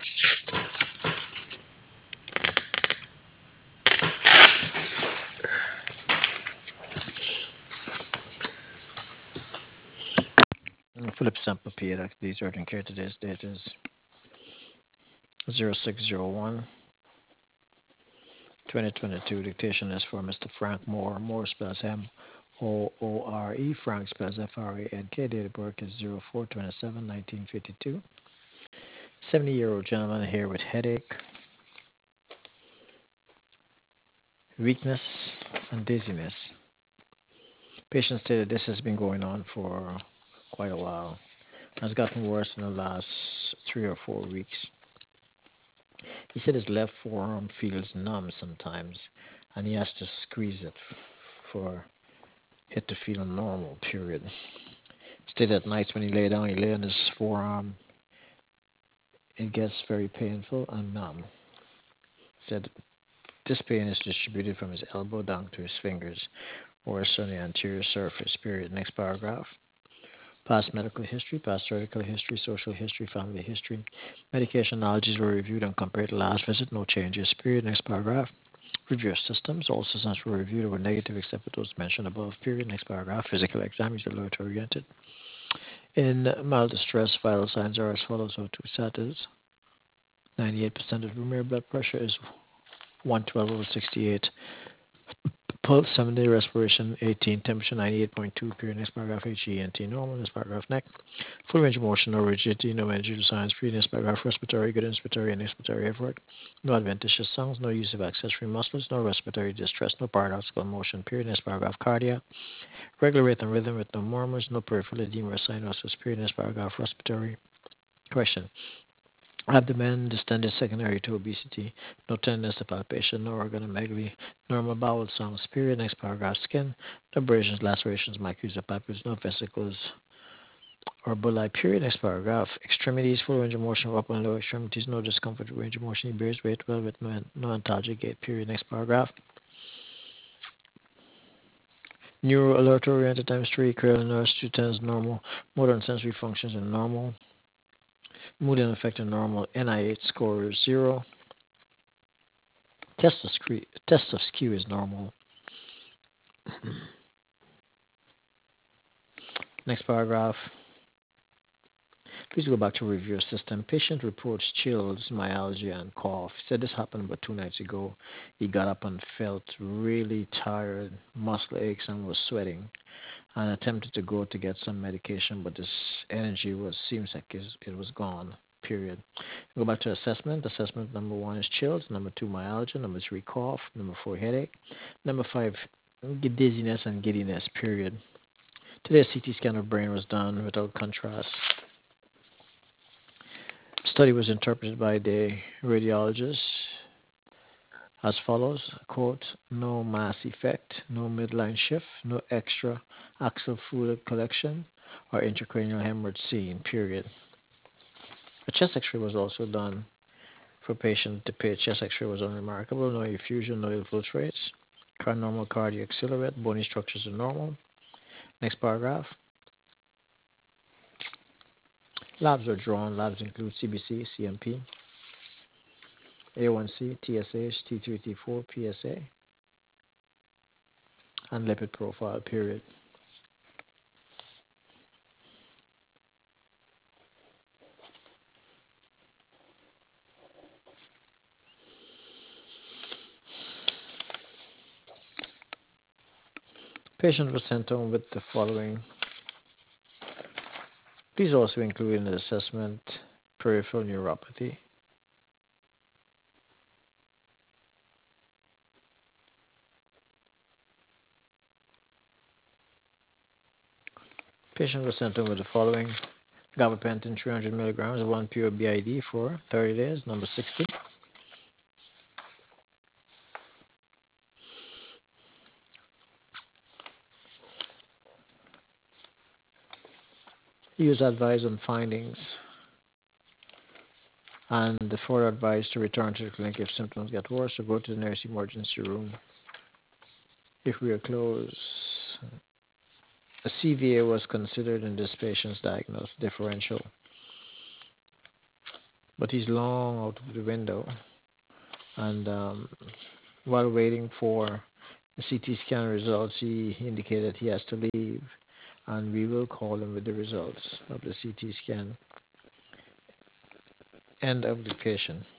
Philip Sample PX, the urgent care today's date is 0601 2022. Dictation is for Mr. Frank Moore. Moore spells Moore. Frank spells Frank. Date of birth is 04/27/1952. 70-year-old gentleman here with headache, weakness, and dizziness. Patient stated this has been going on for quite a while. Has gotten worse in the last 3 or 4 weeks. He said his left forearm feels numb sometimes, and he has to squeeze it for it to feel normal. Period. Stated at nights when he lay on his forearm, it gets very painful and numb. Said this pain is distributed from his elbow down to his fingers or on the anterior surface. Period. Next paragraph. Past medical history, past surgical history, social history, family history. Medication knowledges were reviewed and compared to last visit. No changes. Period. Next paragraph. Review your systems. All systems were reviewed and were negative except for those mentioned above. Period. Next paragraph. Physical exam is alert oriented. In mild distress, vital signs are as follows: O2 status. 98% of room blood pressure is 112/68. Pulse 7-day respiration 18. Temperature 98.2. Period. Next paragraph. HENT normal. Next paragraph. Neck. Full range of motion, no rigidity, no energy to signs. Period. Next paragraph. Respiratory, good inspiratory and expiratory effort. No adventitious sounds. No use of accessory muscles. No respiratory distress. No paradoxical motion. Period. Next paragraph. Cardiac. Regular rate and rhythm with no murmurs. No peripheral edema or cyanosis. Period. Next paragraph. Respiratory. Question. Abdomen distended secondary to obesity, no tenderness to palpation, no organomegaly, normal bowel sounds. Period. Next paragraph. Skin, no abrasions, lacerations, macules, or papules, no vesicles or bullae. Period. Next paragraph. Extremities, full range of motion of upper and lower extremities, no discomfort, range of motion. He bears weight well with no antalgic gait. Period. Next paragraph. Neuro alert oriented times 3, cranial nerves 210 normal, motor and sensory functions are normal, mood and affect are normal, NIH score is 0. Test of skew is normal. Next paragraph. Please go back to review your system. Patient reports chills, myalgia, and cough. He said this happened about 2 nights ago. He got up and felt really tired, muscle aches, and was sweating. And attempted to go to get some medication, but this energy seems like it was gone. Period. Go back to assessment. Assessment number 1 is chills. Number 2, myalgia. Number 3, cough. Number 4, headache. Number 5, dizziness and giddiness. Period. Today's CT scan of brain was done without contrast. Study was interpreted by the radiologist as follows, quote, no mass effect, no midline shift, no extra axial fluid collection or intracranial hemorrhage seen, period. A chest x-ray was also done for patient. The chest x-ray was unremarkable, no effusion, no infiltrates, normal cardiac silhouette, bony structures are normal. Next paragraph. Labs are drawn. Labs include CBC, CMP, A1C, TSH, T3, T4, PSA, and lipid profile, period. Patient was sent home with the following. Please also include in the assessment peripheral neuropathy, patient was sent home with the following. Gabapentin 300 milligrams, 1 pure BID for 30 days, number 60. Use advice on findings and the further advice to return to the clinic if symptoms get worse or go to the nearest emergency room if we are closed. A CVA was considered in this patient's diagnosis differential. but he's long out of the window. And while waiting for the CT scan results, he indicated he has to leave, and we will call him with the results of the CT scan and of the patient.